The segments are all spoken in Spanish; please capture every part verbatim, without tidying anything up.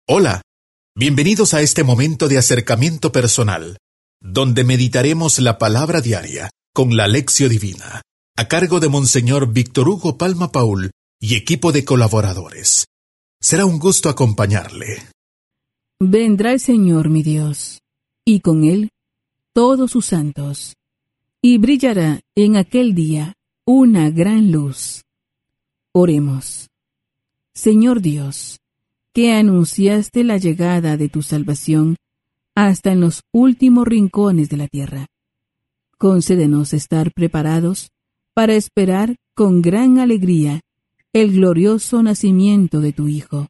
Hola, bienvenidos a este momento de acercamiento personal, donde meditaremos la palabra diaria con la Lección Divina, a cargo de Monseñor Víctor Hugo Palma Paul y equipo de colaboradores. Será un gusto acompañarle. Vendrá el Señor mi Dios, y con él todos sus santos, y brillará en aquel día una gran luz. Oremos. Señor Dios, que anunciaste la llegada de tu salvación hasta en los últimos rincones de la tierra, concédenos estar preparados para esperar con gran alegría el glorioso nacimiento de tu Hijo.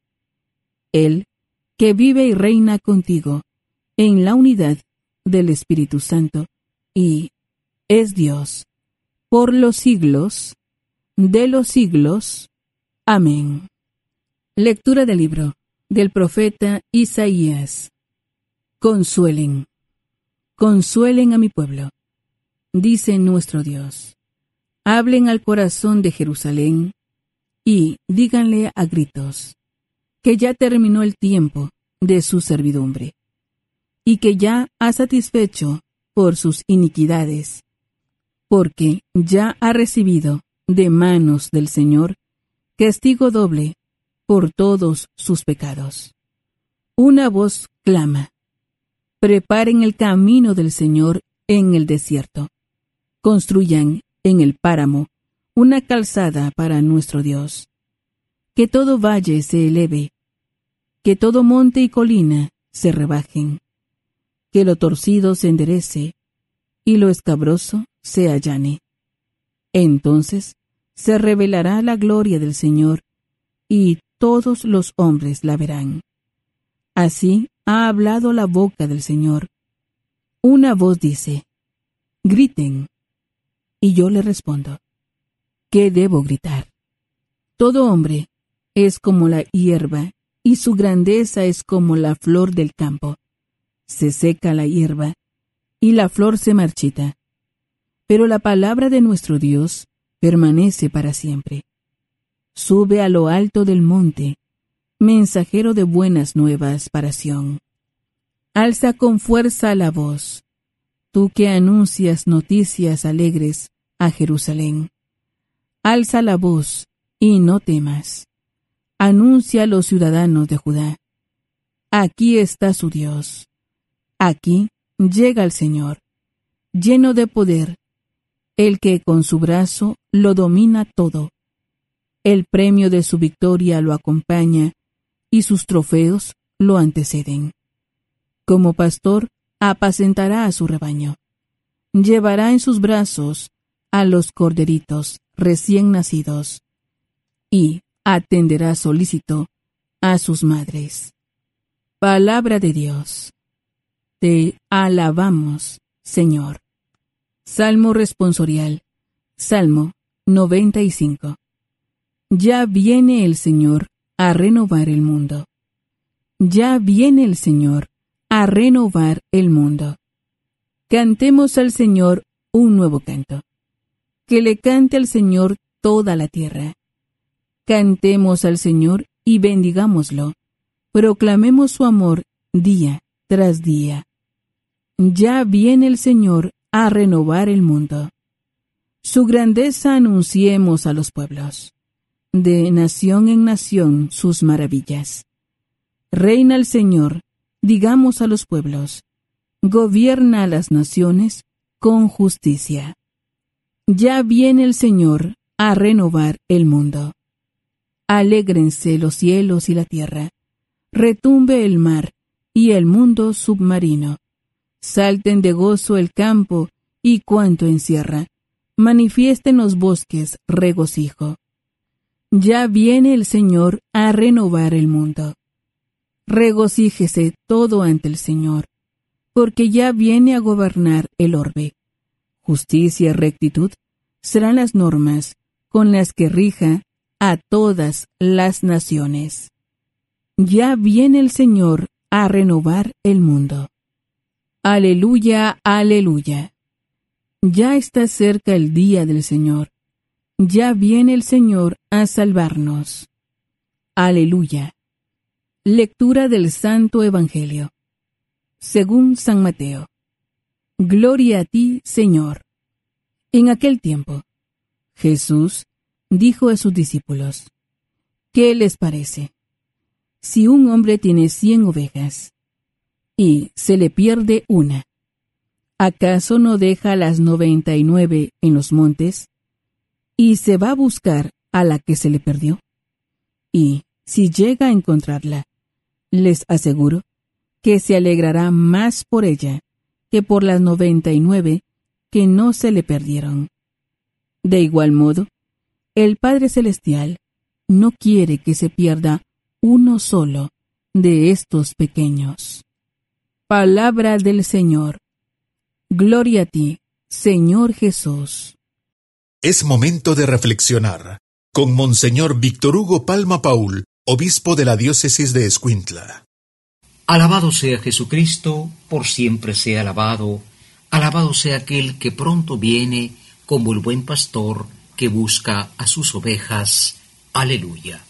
Él, que vive y reina contigo en la unidad del Espíritu Santo, y es Dios, por los siglos de los siglos. Amén. Lectura del libro del profeta Isaías. Consuelen, consuelen a mi pueblo, dice nuestro Dios. Hablen al corazón de Jerusalén y díganle a gritos que ya terminó el tiempo de su servidumbre y que ya ha satisfecho por sus iniquidades, porque ya ha recibido de manos del Señor castigo doble por todos sus pecados. Una voz clama: preparen el camino del Señor en el desierto, construyan en el páramo una calzada para nuestro Dios. Que todo valle se eleve, que todo monte y colina se rebajen, que lo torcido se enderece y lo escabroso se allane. Entonces se revelará la gloria del Señor y todos los hombres la verán. Así ha hablado la boca del Señor. Una voz dice: griten. Y yo le respondo: ¿qué debo gritar? Todo hombre es como la hierba, y su grandeza es como la flor del campo. Se seca la hierba, y la flor se marchita. Pero la palabra de nuestro Dios permanece para siempre. Sube a lo alto del monte, mensajero de buenas nuevas para Sión. Alza con fuerza la voz, tú que anuncias noticias alegres a Jerusalén. Alza la voz y no temas. Anuncia a los ciudadanos de Judá: aquí está su Dios. Aquí llega el Señor, lleno de poder, el que con su brazo lo domina todo. El premio de su victoria lo acompaña y sus trofeos lo anteceden. Como pastor, apacentará a su rebaño. Llevará en sus brazos a los corderitos recién nacidos y atenderá solícito a sus madres. Palabra de Dios. Te alabamos, Señor. Salmo responsorial. Salmo noventa y cinco. Ya viene el Señor a renovar el mundo. Ya viene el Señor a renovar el mundo. Cantemos al Señor un nuevo canto. Que le cante al Señor toda la tierra. Cantemos al Señor y bendigámoslo. Proclamemos su amor día tras día. Ya viene el Señor a renovar el mundo. Su grandeza anunciemos a los pueblos. De nación en nación sus maravillas. Reina el Señor, digamos a los pueblos. Gobierna a las naciones con justicia. Ya viene el Señor a renovar el mundo. Alégrense los cielos y la tierra. Retumbe el mar y el mundo submarino. Salten de gozo el campo y cuanto encierra. Manifiesten los bosques regocijo. Ya viene el Señor a renovar el mundo. Regocíjese todo ante el Señor, porque ya viene a gobernar el orbe. Justicia y rectitud serán las normas con las que rija a todas las naciones. Ya viene el Señor a renovar el mundo. Aleluya, aleluya. Ya está cerca el día del Señor. Ya viene el Señor a salvarnos. Aleluya. Lectura del Santo Evangelio según San Mateo. Gloria a ti, Señor. En aquel tiempo, Jesús dijo a sus discípulos: ¿Qué les parece? Si un hombre tiene cien ovejas y se le pierde una, ¿acaso no deja las noventa y nueve en los montes y se va a buscar a la que se le perdió? Y si llega a encontrarla, les aseguro que se alegrará más por ella que por las noventa y nueve que no se le perdieron. De igual modo, el Padre Celestial no quiere que se pierda uno solo de estos pequeños. Palabra del Señor. Gloria a ti, Señor Jesús. Es momento de reflexionar con Monseñor Víctor Hugo Palma Paul, obispo de la diócesis de Escuintla. Alabado sea Jesucristo, por siempre sea alabado. Alabado sea aquel que pronto viene como el buen pastor que busca a sus ovejas. Aleluya.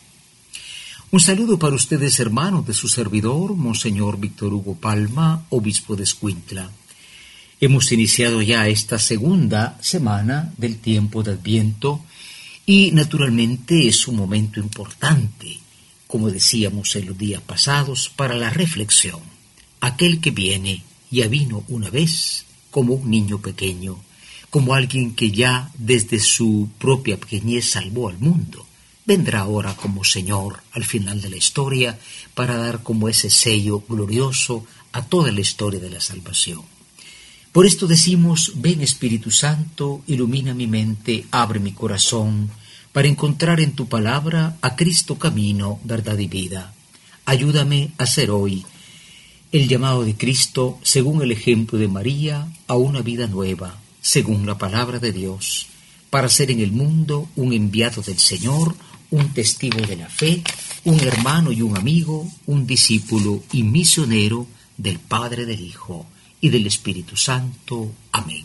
Un saludo para ustedes, hermanos, de su servidor, Monseñor Víctor Hugo Palma, obispo de Escuintla. Hemos iniciado ya esta segunda semana del tiempo de Adviento y naturalmente es un momento importante, como decíamos en los días pasados, para la reflexión. Aquel que viene ya vino una vez como un niño pequeño, como alguien que ya desde su propia pequeñez salvó al mundo. Vendrá ahora como Señor al final de la historia para dar como ese sello glorioso a toda la historia de la salvación. Por esto decimos: ven Espíritu Santo, ilumina mi mente, abre mi corazón, para encontrar en tu palabra a Cristo camino, verdad y vida. Ayúdame a ser hoy el llamado de Cristo, según el ejemplo de María, a una vida nueva, según la palabra de Dios, para ser en el mundo un enviado del Señor, un testigo de la fe, un hermano y un amigo, un discípulo y misionero del Padre, del Hijo y del Espíritu Santo. Amén.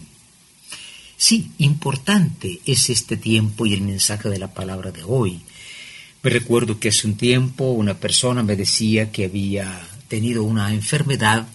Sí, importante es este tiempo y el mensaje de la palabra de hoy. Me recuerdo que hace un tiempo una persona me decía que había tenido una enfermedad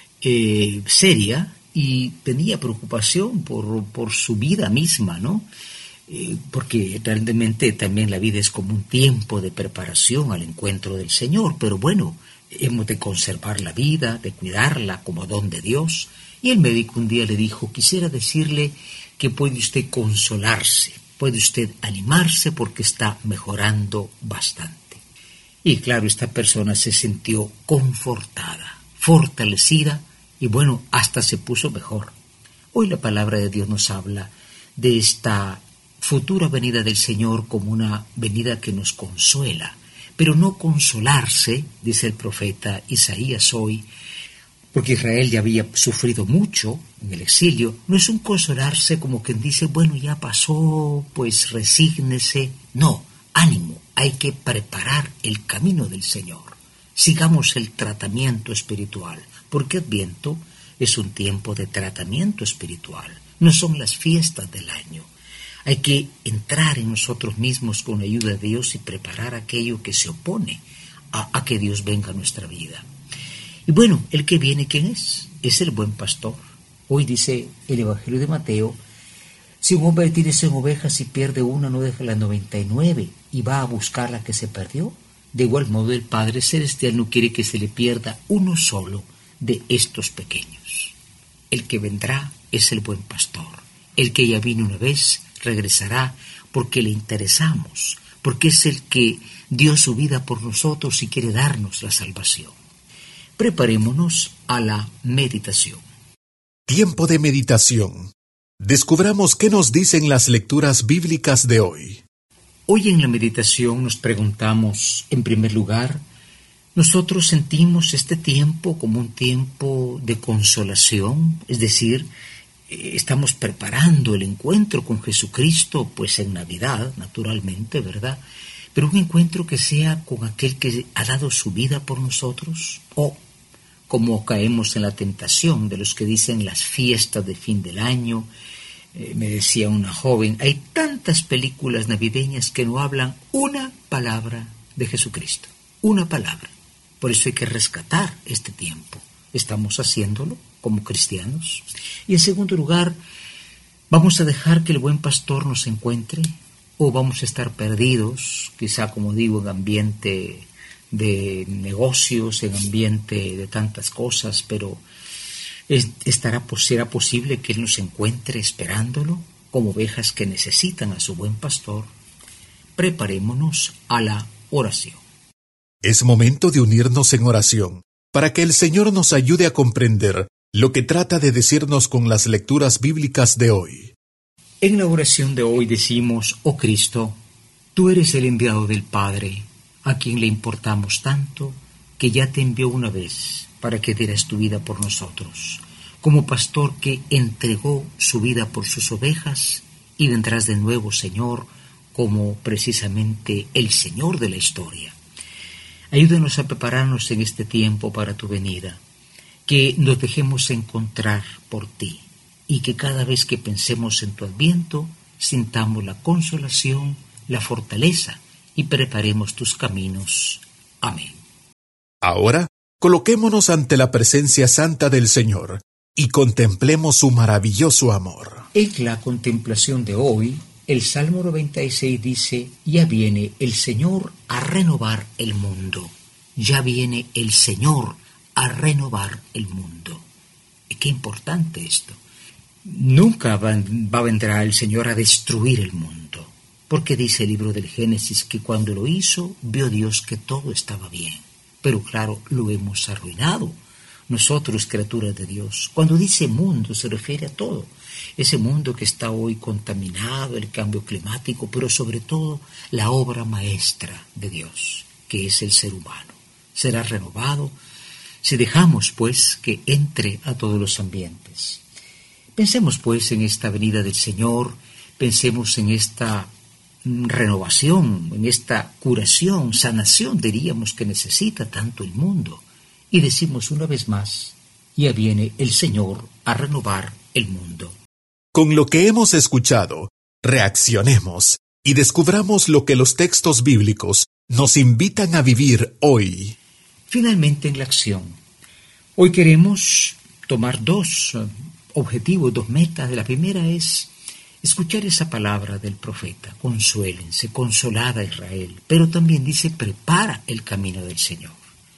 eh, seria y tenía preocupación por, por su vida misma, ¿no? Eh, porque realmente también la vida es como un tiempo de preparación al encuentro del Señor, pero bueno, hemos de conservar la vida, de cuidarla como don de Dios. Y el médico un día le dijo: quisiera decirle que puede usted consolarse, puede usted animarse porque está mejorando bastante. Y claro, esta persona se sintió confortada, fortalecida y bueno, hasta se puso mejor. Hoy la palabra de Dios nos habla de esta futura venida del Señor como una venida que nos consuela, pero no consolarse, dice el profeta Isaías hoy, porque Israel ya había sufrido mucho en el exilio. No es un consolarse como quien dice: bueno, ya pasó, pues resígnese. No, ánimo, hay que preparar el camino del Señor. Sigamos el tratamiento espiritual, porque Adviento es un tiempo de tratamiento espiritual, no son las fiestas del año. Hay que entrar en nosotros mismos con la ayuda de Dios y preparar aquello que se opone a, a que Dios venga a nuestra vida. Y bueno, el que viene, ¿quién es? Es el buen pastor. Hoy dice el Evangelio de Mateo: si un hombre tiene cien ovejas y pierde una, no deja las noventa y nueve y va a buscar la que se perdió. De igual modo, el Padre Celestial no quiere que se le pierda uno solo de estos pequeños. El que vendrá es el buen pastor. El que ya vino una vez regresará porque le interesamos, porque es el que dio su vida por nosotros y quiere darnos la salvación. Preparémonos a la meditación. Tiempo de meditación. Descubramos qué nos dicen las lecturas bíblicas de hoy. Hoy en la meditación nos preguntamos, en primer lugar, nosotros sentimos este tiempo como un tiempo de consolación, es decir, estamos preparando el encuentro con Jesucristo, pues en Navidad, naturalmente, ¿verdad? Pero un encuentro que sea con aquel que ha dado su vida por nosotros, o como caemos en la tentación de los que dicen las fiestas de fin del año. Eh, me decía una joven, hay tantas películas navideñas que no hablan una palabra de Jesucristo, una palabra. Por eso hay que rescatar este tiempo. ¿Estamos haciéndolo como cristianos? Y en segundo lugar, ¿vamos a dejar que el buen pastor nos encuentre? ¿O vamos a estar perdidos, quizá como digo, en ambiente de negocios, en ambiente de tantas cosas, pero es, estará, ¿será posible que Él nos encuentre esperándolo como ovejas que necesitan a su buen pastor? Preparémonos a la oración. Es momento de unirnos en oración para que el Señor nos ayude a comprender lo que trata de decirnos con las lecturas bíblicas de hoy. En la oración de hoy decimos: oh Cristo, tú eres el enviado del Padre, a quien le importamos tanto, que ya te envió una vez para que dieras tu vida por nosotros, como pastor que entregó su vida por sus ovejas, y vendrás de nuevo, Señor, como precisamente el Señor de la historia. Ayúdanos a prepararnos en este tiempo para tu venida, que nos dejemos encontrar por ti, y que cada vez que pensemos en tu adviento, sintamos la consolación, la fortaleza, y preparemos tus caminos. Amén. Ahora, coloquémonos ante la presencia santa del Señor y contemplemos su maravilloso amor. En la contemplación de hoy, el Salmo noventa y seis dice: ya viene el Señor a renovar el mundo. Ya viene el Señor a renovar el mundo. Y qué importante esto. Nunca va, va a vendrá el Señor a destruir el mundo, porque dice el libro del Génesis que cuando lo hizo, vio Dios que todo estaba bien. Pero claro, lo hemos arruinado. Nosotros, criaturas de Dios, cuando dice mundo se refiere a todo. Ese mundo que está hoy contaminado, el cambio climático, pero sobre todo la obra maestra de Dios, que es el ser humano. Será renovado si dejamos, pues, que entre a todos los ambientes. Pensemos, pues, en esta venida del Señor, pensemos en esta renovación, en esta curación, sanación, diríamos, que necesita tanto el mundo. Y decimos una vez más: ya viene el Señor a renovar el mundo. Con lo que hemos escuchado, reaccionemos y descubramos lo que los textos bíblicos nos invitan a vivir hoy. Finalmente, en la acción. Hoy queremos tomar dos objetivos, dos metas. La primera es escuchar esa palabra del profeta: consuélense, consolad a Israel. Pero también dice: prepara el camino del Señor.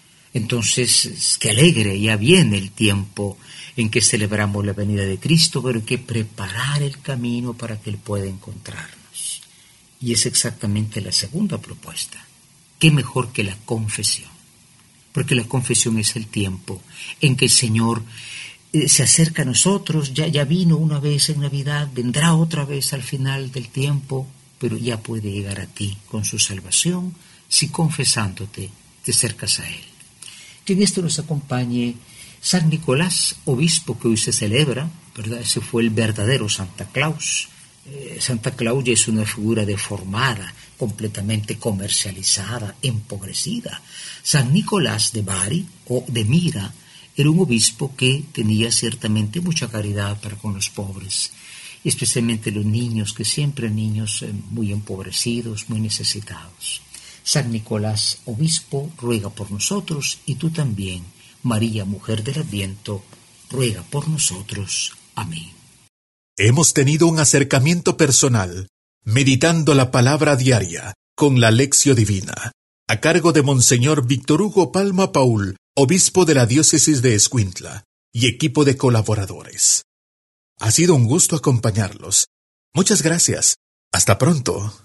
Entonces, qué alegre, ya viene el tiempo en que celebramos la venida de Cristo, pero hay que preparar el camino para que Él pueda encontrarnos. Y es exactamente la segunda propuesta. ¿Qué mejor que la confesión? Porque la confesión es el tiempo en que el Señor eh, se acerca a nosotros. Ya, ya vino una vez en Navidad, vendrá otra vez al final del tiempo, pero ya puede llegar a ti con su salvación si confesándote te acercas a Él. Que en esto nos acompañe San Nicolás, obispo que hoy se celebra, ¿verdad? Ese fue el verdadero Santa Claus. Eh, Santa Claus ya es una figura deformada, completamente comercializada, empobrecida. San Nicolás de Bari o de Mira era un obispo que tenía ciertamente mucha caridad para con los pobres, especialmente los niños, que siempre niños eh, muy empobrecidos, muy necesitados. San Nicolás, obispo, ruega por nosotros, y tú también, María, mujer del Adviento, ruega por nosotros. Amén. Hemos tenido un acercamiento personal, meditando la palabra diaria con la Lección Divina, a cargo de Monseñor Víctor Hugo Palma Paul, obispo de la diócesis de Escuintla, y equipo de colaboradores. Ha sido un gusto acompañarlos. Muchas gracias. Hasta pronto.